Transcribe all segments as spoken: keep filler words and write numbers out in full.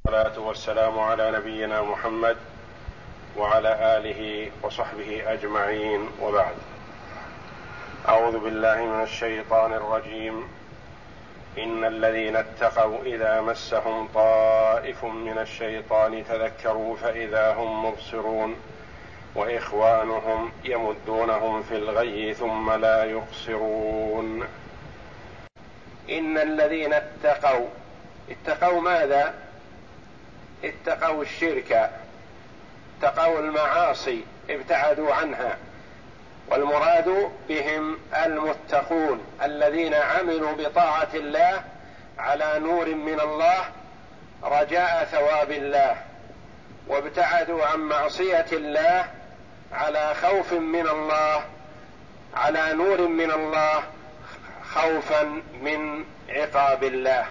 والصلاة والسلام على نبينا محمد وعلى آله وصحبه أجمعين، وبعد. أعوذ بالله من الشيطان الرجيم. إن الذين اتقوا إذا مسهم طائف من الشيطان تذكروا فإذا هم مبصرون وإخوانهم يمدونهم في الغي ثم لا يقصرون. إن الذين اتقوا، اتقوا ماذا؟ اتقوا الشرك، اتقوا المعاصي، ابتعدوا عنها، والمراد بهم المتقون الذين عملوا بطاعة الله على نور من الله رجاء ثواب الله، وابتعدوا عن معصية الله على خوف من الله، على نور من الله، خوفا من عقاب الله.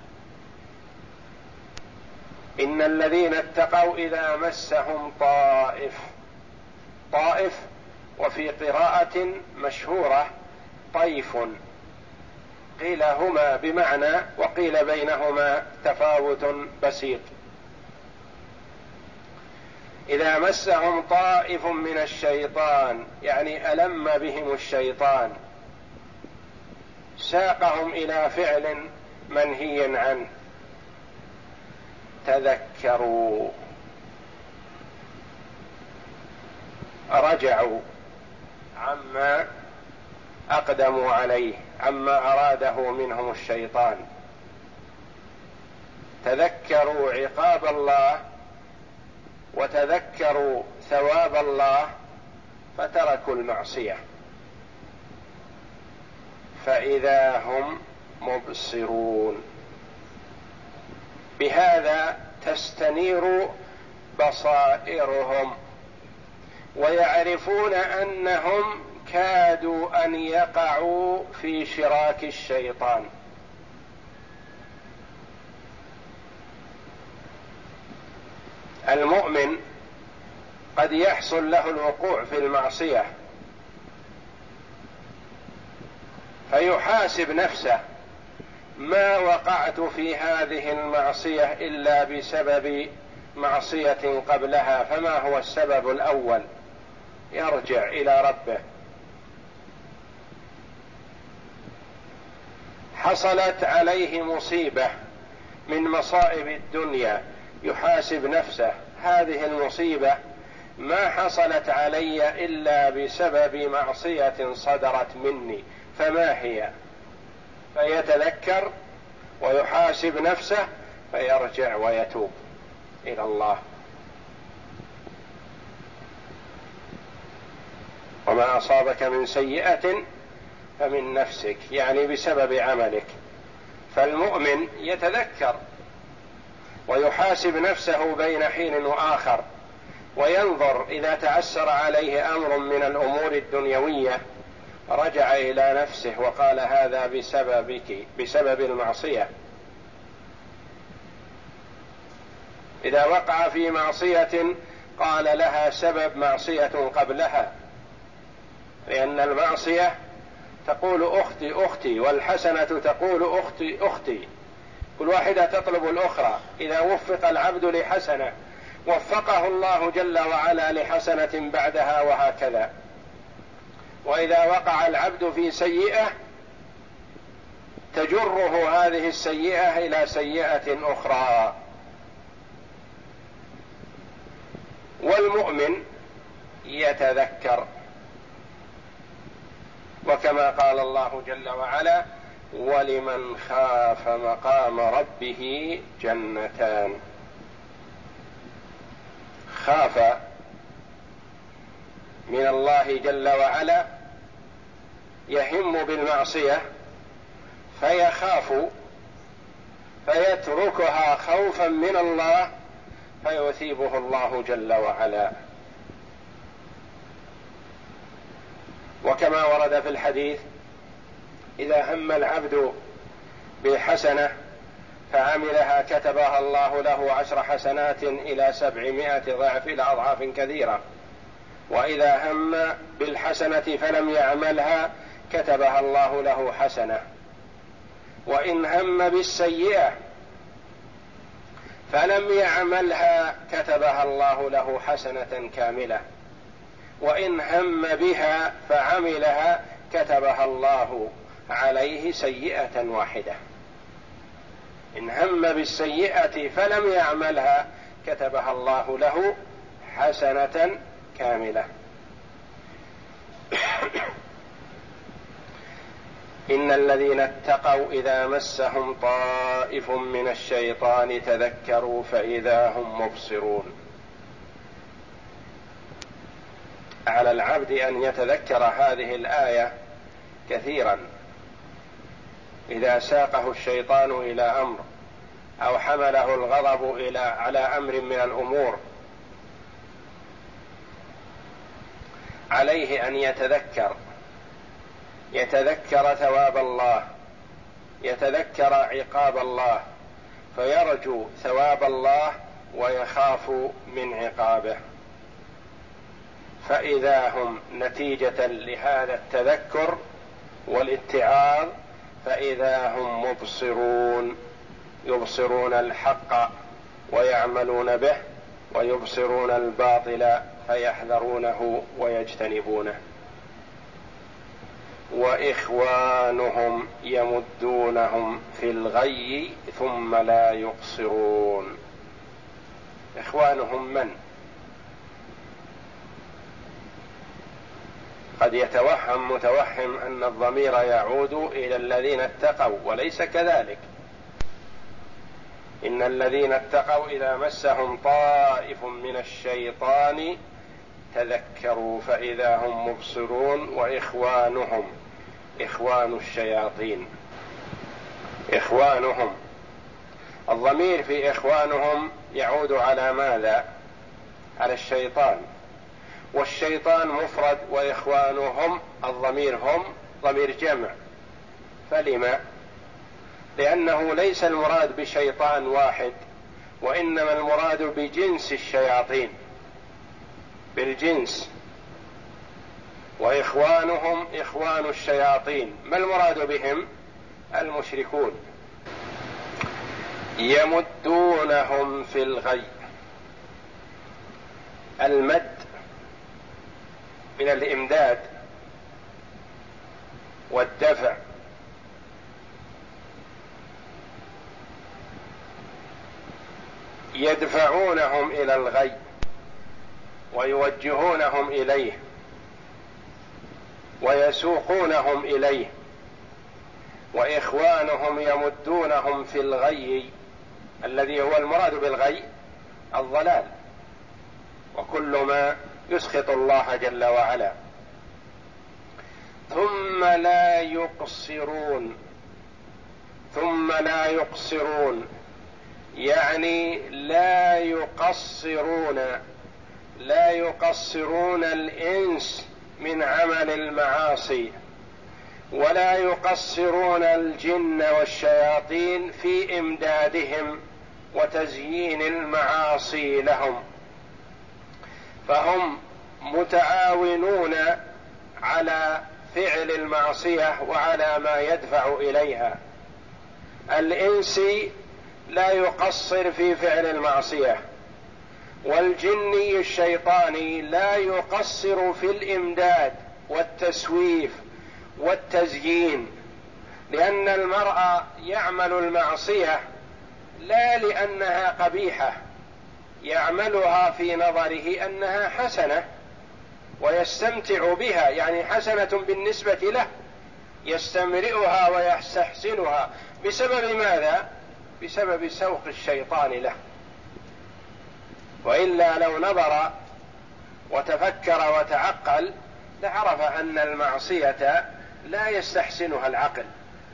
إن الذين اتقوا إذا مسهم طائف، طائف، وفي قراءة مشهورة طيف، قيل هما بمعنى وقيل بينهما تفاوت بسيط. إذا مسهم طائف من الشيطان يعني ألم بهم الشيطان، ساقهم إلى فعل منهي عنه، تذكروا، رجعوا عما أقدموا عليه، عما أراده منهم الشيطان، تذكروا عقاب الله وتذكروا ثواب الله فتركوا المعصية، فإذا هم مبصرون. بهذا تستنير بصائرهم ويعرفون أنهم كادوا أن يقعوا في شراك الشيطان. المؤمن قد يحصل له الوقوع في المعصية فيحاسب نفسه: ما وقعت في هذه المعصية إلا بسبب معصية قبلها، فما هو السبب الأول؟ يرجع إلى ربه. حصلت عليه مصيبة من مصائب الدنيا، يحاسب نفسه: هذه المصيبة ما حصلت علي إلا بسبب معصية صدرت مني، فما هي؟ فيتذكر ويحاسب نفسه فيرجع ويتوب إلى الله. وما أصابك من سيئة فمن نفسك، يعني بسبب عملك. فالمؤمن يتذكر ويحاسب نفسه بين حين وآخر، وينظر إذا تعسر عليه أمر من الأمور الدنيوية رجع إلى نفسه وقال: هذا بسببك، بسبب المعصية. إذا وقع في معصية قال لها سبب معصية قبلها، لأن المعصية تقول أختي أختي، والحسنة تقول أختي أختي، كل واحدة تطلب الأخرى. إذا وفق العبد لحسنة وفقه الله جل وعلا لحسنة بعدها، وهكذا. وإذا وقع العبد في سيئة تجره هذه السيئة إلى سيئة أخرى. والمؤمن يتذكر، وكما قال الله جل وعلا: ولمن خاف مقام ربه جنتان. خاف من الله جل وعلا، يهم بالمعصية فيخاف فيتركها خوفا من الله فيثيبه الله جل وعلا. وكما ورد في الحديث: إذا هم العبد بحسنة فعملها كتبها الله له عشر حسنات إلى سبعمائة ضعف إلى أضعاف كثيرة، وإذا هم بالحسنة فلم يعملها كتبها الله له حسنة. وإن هم بالسيئة فلم يعملها كتبها الله له حسنة كاملة، وإن هم بها فعملها كتبها الله عليه سيئة واحدة. إن هم بالسيئة فلم يعملها كتبها الله له حسنة كاملة. إن الذين اتقوا إذا مسهم طائف من الشيطان تذكروا فإذا هم مبصرون. على العبد أن يتذكر هذه الآية كثيرا إذا ساقه الشيطان إلى أمر أو حمله الغضب إلى على أمر من الأمور، عليه أن يتذكر يتذكر ثواب الله، يتذكر عقاب الله، فيرجو ثواب الله ويخاف من عقابه. فإذا هم نتيجة لهذا التذكر والاتعاظ فإذا هم مبصرون، يبصرون الحق ويعملون به، ويبصرون الباطل فيحذرونه ويجتنبونه. وإخوانهم يمدونهم في الغي ثم لا يقصرون. إخوانهم من؟ قد يتوهم متوهم أن الضمير يعود إلى الذين اتقوا، وليس كذلك. إن الذين اتقوا إذا مسهم طائف من الشيطان تذكروا فإذا هم مبصرون. وإخوانهم إخوان الشياطين، إخوانهم الضمير في إخوانهم يعود على ماذا؟ على الشيطان، والشيطان مفرد، وإخوانهم الضمير هم ضمير جمع. فلما؟ لأنه ليس المراد بشيطان واحد، وإنما المراد بجنس الشياطين، بالجنس. وإخوانهم إخوان الشياطين، ما المراد بهم؟ المشركون. يمدونهم في الغي. المد من الإمداد والدفع، يدفعونهم إلى الغي ويوجهونهم إليه ويسوقونهم إليه. وإخوانهم يمدونهم في الغي، الذي هو المراد بالغي الضلال وكل ما يسخط الله جل وعلا. ثم لا يقصرون. ثم لا يقصرون يعني لا يقصرون لا يقصرون الإنس من عمل المعاصي، ولا يقصرون الجن والشياطين في إمدادهم وتزيين المعاصي لهم، فهم متعاونون على فعل المعصية وعلى ما يدفع إليها. الإنسي لا يقصر في فعل المعصية، والجني الشيطاني لا يقصر في الإمداد والتسويف والتزيين، لأن المرء يعمل المعصية لا لأنها قبيحة، يعملها في نظره أنها حسنة ويستمتع بها، يعني حسنة بالنسبة له، يستمرئها ويستحسنها. بسبب ماذا؟ بسبب سوق الشيطان له. وإلا لو نظر وتفكر وتعقل لعرف أن المعصية لا يستحسنها العقل.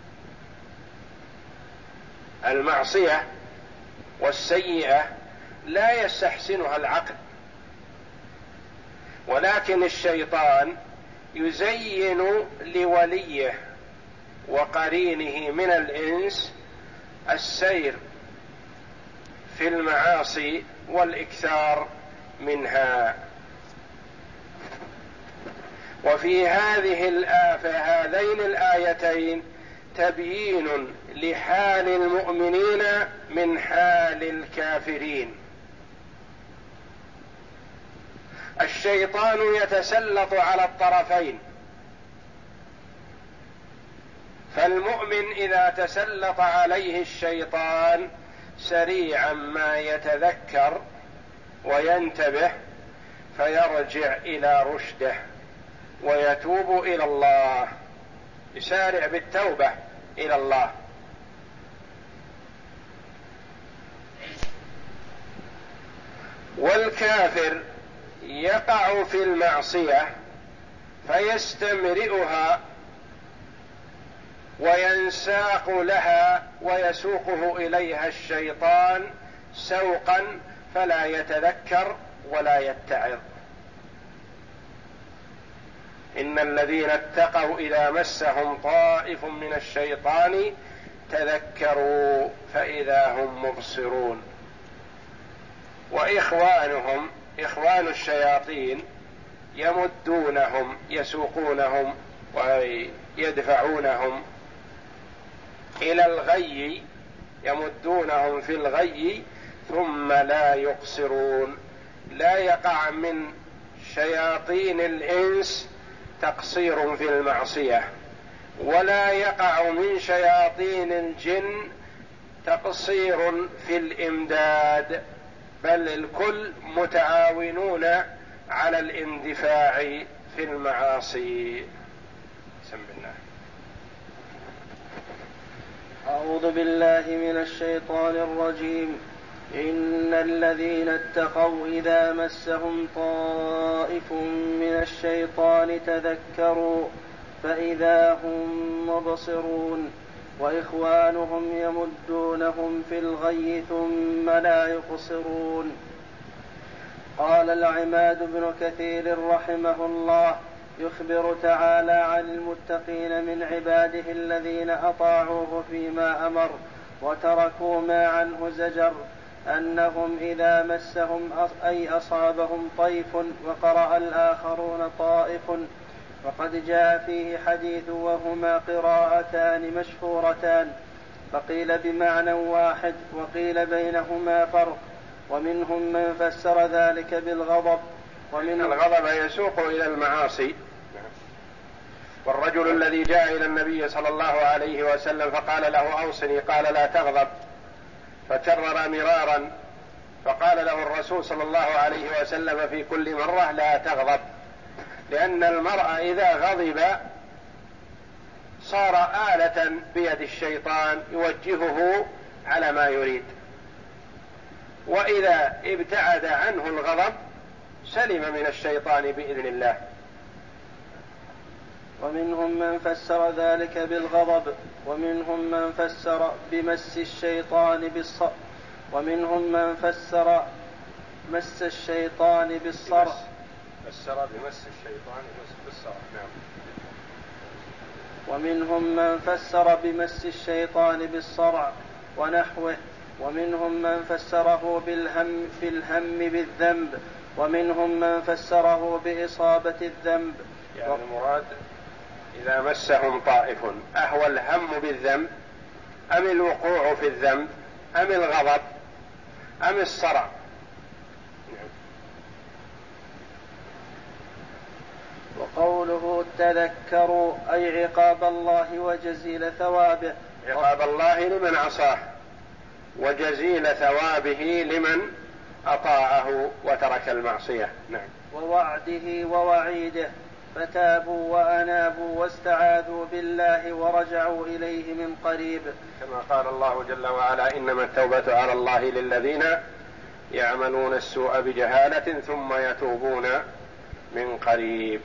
المعصية والسيئة لا يستحسنها العقل، ولكن الشيطان يزين لوليه وقرينه من الإنس السير في المعاصي والإكثار منها. وفي هذه الآية هذين الآيتين تبيين لحال المؤمنين من حال الكافرين. الشيطان يتسلط على الطرفين، فالمؤمن إذا تسلط عليه الشيطان سريعا ما يتذكر وينتبه فيرجع إلى رشده ويتوب إلى الله، يسارع بالتوبة إلى الله. والكافر يقع في المعصية فيستمرئها وينساق لها ويسوقه إليها الشيطان سوقا فلا يتذكر ولا يتعظ. إن الذين اتقوا إذا مسهم طائف من الشيطان تذكروا فإذا هم مبصرون. وإخوانهم إخوان الشياطين يمدونهم يسوقونهم ويدفعونهم إلى الغي، يمدونهم في الغي ثم لا يقصرون. لا يقع من شياطين الإنس تقصير في المعصية، ولا يقع من شياطين الجن تقصير في الإمداد، بل الكل متعاونون على الاندفاع في المعاصي. بسم الله. أعوذ بالله من الشيطان الرجيم. إن الذين اتقوا إذا مسهم طائف من الشيطان تذكروا فإذا هم مبصرون. وإخوانهم يمدونهم في الغي ثم لا يقصرون. قال العماد بن كثير رحمه الله يخبر تعالى عن المتقين من عباده الذين أطاعوه فيما أمر وتركوا ما عنه زجر، أنهم إذا مسهم أي أصابهم طيف وقرأ الآخرون طائف، وقد جاء فيه حديث وهما قراءتان مشهورتان، فقيل بمعنى واحد وقيل بينهما فرق. ومنهم من فسر ذلك بالغضب، ومن الغضب يسوق إلى المعاصي. والرجل الذي جاء إلى النبي صلى الله عليه وسلم فقال له أوصني، قال لا تغضب، فكرر مرارا، فقال له الرسول صلى الله عليه وسلم في كل مرة لا تغضب، لأن المرء إذا غضب صار آلة بيد الشيطان يوجهه على ما يريد، وإذا ابتعد عنه الغضب سلم من الشيطان بإذن الله. ومنهم من فسر ذلك بالغضب، ومنهم من فسر بمس الشيطان بالصرع، ومنهم من فسر مس الشيطان بالصرع فسر بمس الشيطان بالصرع. نعم. ومنهم من فسر بمس الشيطان بالصرع ونحوه. ومنهم من فسره بالهم في الهم بالذنب، ومنهم من فسره بإصابة الذنب. يعني المراد إذا مسهم طائف، أهو الهم بالذنب أم الوقوع في الذنب أم الغضب أم الصرع؟ وقوله تذكروا أي عقاب الله وجزيل ثوابه. عقاب الله لمن عصاه وجزيل ثوابه لمن أطاعه وترك المعصية. نعم. ووعده ووعيده، فتابوا وأنابوا واستعاذوا بالله ورجعوا إليه من قريب، كما قال الله جل وعلا إنما التوبة على الله للذين يعملون السوء بجهالة ثم يتوبون من قريب.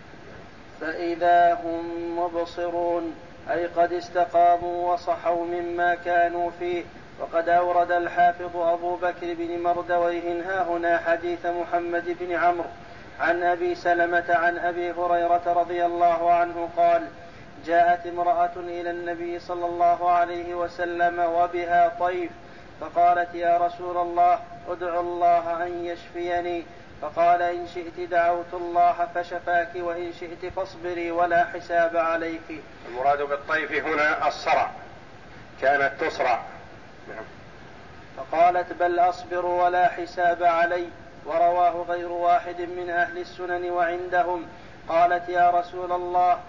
فإذا هم مبصرون أي قد استقاموا وصحوا مما كانوا فيه. وقد أورد الحافظ أبو بكر بن مردويه ها هنا حديث محمد بن عمرو عن أبي سلمة عن أبي هريرة رضي الله عنه قال جاءت امرأة إلى النبي صلى الله عليه وسلم وبها طيف، فقالت يا رسول الله ادع الله أن يشفيني، فقال إن شئت دعوت الله فشفاك وإن شئت فاصبري ولا حساب عليك. المراد بالطيف هنا الصرع، كانت تصرع. نعم. فقالت بل أصبر ولا حساب علي. ورواه غير واحد من أهل السنن وعندهم. قالت يا رسول الله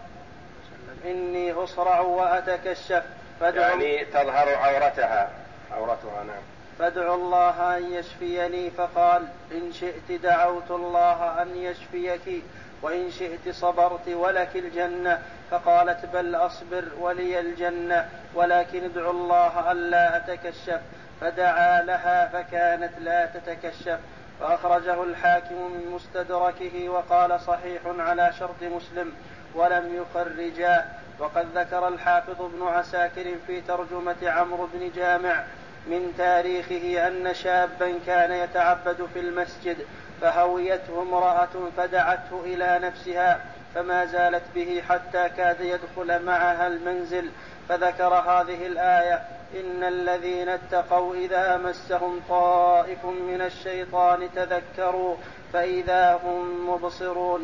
إني أصرع وأتكشف يعني تظهر عورتها عورتها نعم. فادعوا الله أن يشفيني. فقال إن شئت دعوت الله أن يشفيك وإن شئت صبرت ولك الجنة. فقالت بل أصبر ولي الجنة ولكن ادعوا الله ألا أتكشف. فدعا لها فكانت لا تتكشف. وأخرجه الحاكم من مستدركه وقال صحيح على شرط مسلم ولم يخرجاه. وقد ذكر الحافظ ابن عساكر في ترجمة عمرو بن جامع من تاريخه أن شابا كان يتعبد في المسجد فهويته امرأة فدعته إلى نفسها فما زالت به حتى كاد يدخل معها المنزل، فذكر هذه الآية إن الذين اتقوا إذا مسهم طائف من الشيطان تذكروا فإذا هم مبصرون.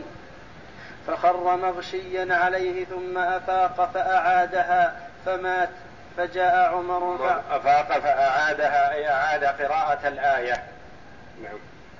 فخر مغشيا عليه ثم أفاق فأعادها فمات. فجاء عمر أفاق فأعادها أي أعاد قراءة الآية. نعم.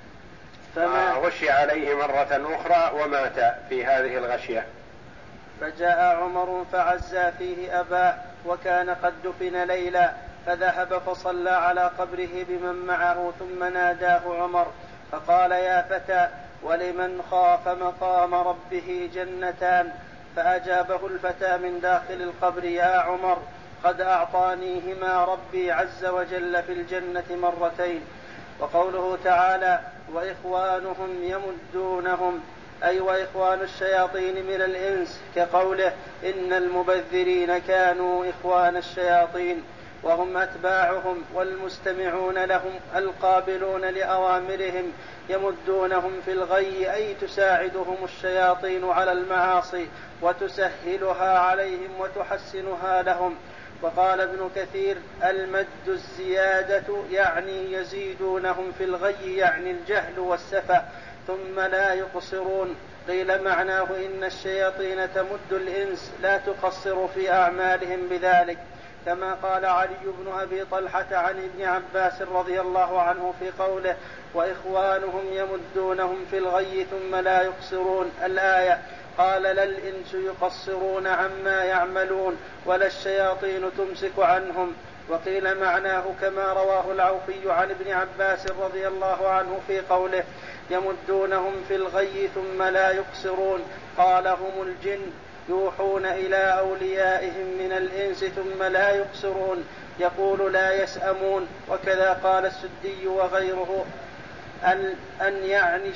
فغشي عليه مرة أخرى ومات في هذه الغشية. فجاء عمر فعزى فيه أباه وكان قد دفن ليلا فذهب فصلى على قبره بمن معه ثم ناداه عمر فقال يا فتى ولمن خاف مقام ربه جنتان. فأجابه الفتى من داخل القبر يا عمر قد أعطانيهما ربي عز وجل في الجنة مرتين. وقوله تعالى وإخوانهم يمدونهم أي وإخوان الشياطين من الإنس كقوله إن المبذرين كانوا إخوان الشياطين وهم أتباعهم والمستمعون لهم القابلون لأوامرهم يمدونهم في الغي أي تساعدهم الشياطين على المعاصي وتسهلها عليهم وتحسنها لهم. وقال ابن كثير المد الزيادة يعني يزيدونهم في الغي يعني الجهل والسفة ثم لا يقصرون. قيل معناه إن الشياطين تمد الإنس لا تقصر في أعمالهم بذلك كما قال علي بن أبي طلحة عن ابن عباس رضي الله عنه في قوله وإخوانهم يمدونهم في الغي ثم لا يقصرون الآية قال لا الإنس يقصرون عما يعملون ولا الشياطين تمسك عنهم. وقيل معناه كما رواه العوفي عن ابن عباس رضي الله عنه في قوله يمدونهم في الغي ثم لا يقصرون قال هم الجن يوحون إلى أوليائهم من الإنس ثم لا يقصرون يقول لا يسأمون. وكذا قال السدي وغيره أن, أن يعني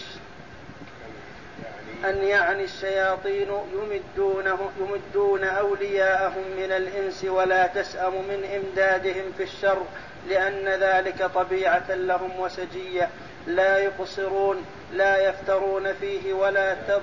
أن يعني الشياطين يمدونه يمدون أولياءهم من الإنس ولا تسأم من إمدادهم في الشر لأن ذلك طبيعة لهم وسجية لا يقصرون لا يفترون فيه ولا تب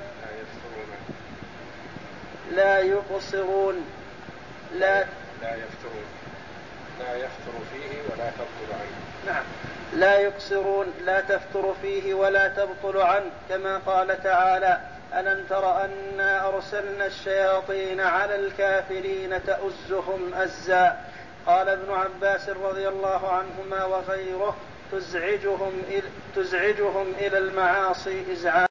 لا يقصرون لا لا يفترون لا يفتر فيه ولا تبطل عنه. نعم لا يقصرون لا تفتر فيه ولا تبطل عنه كما قال تعالى ألم تر أنا أرسلنا الشياطين على الكافرين تؤزهم أزا. قال ابن عباس رضي الله عنهما وغيره تزعجهم إلى, تزعجهم إلى المعاصي إزعاجا.